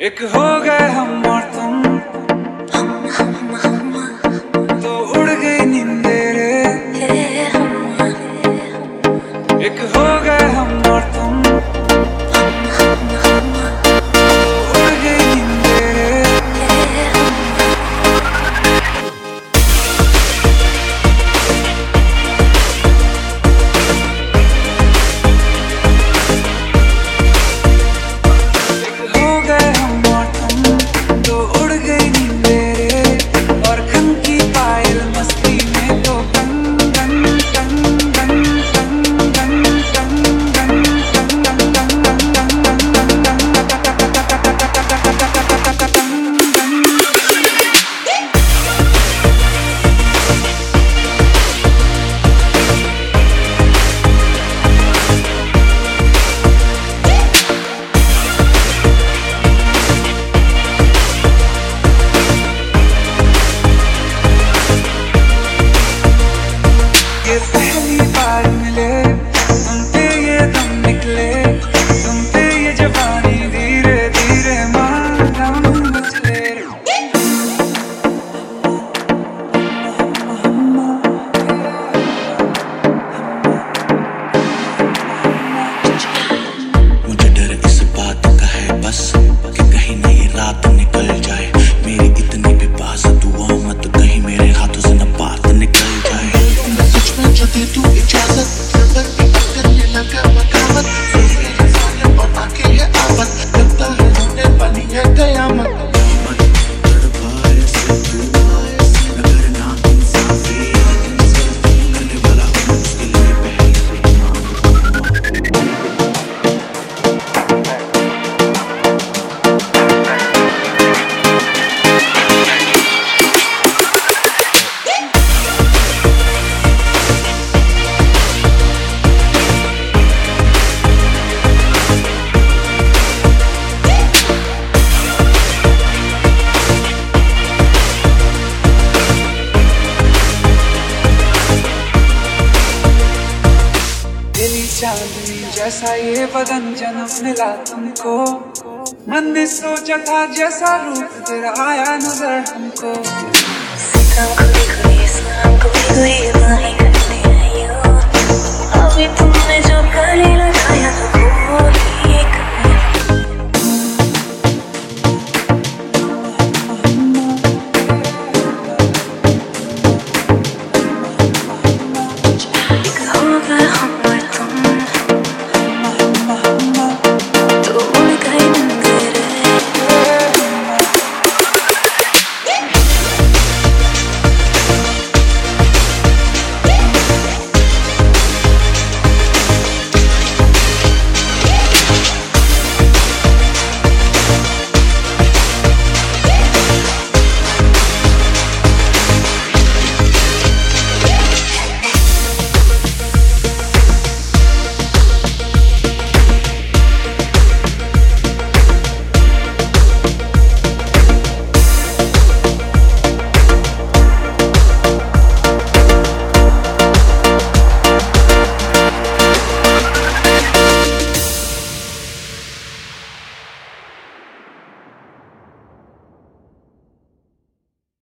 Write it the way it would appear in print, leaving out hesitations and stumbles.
एक हो गए हम और तुम, तो उड़ गई नींदे रे। एक हो गए हम और तुम, तो उड़ गई नींदे रे। पहली बार मिले तुम पे ये दम निकले, तुम पे ये जवानी धीरे धीरे मालूम मचले। मुझे डर इस बात का है बस कि कहीं नहीं रात निकल जाए मेरी इतनी भी पास दुआ मत कहीं मेरे हाथों से न बात निकल जाए। जो दे तू इजाजत करने लगा बगावत और आके है आफत लगता है होने वाली है कयामत। चांदनी जैसा ये बदन जन्म मिला तुमको, मन ने सोचा था जैसा रूप तेरा आया नजर हमको।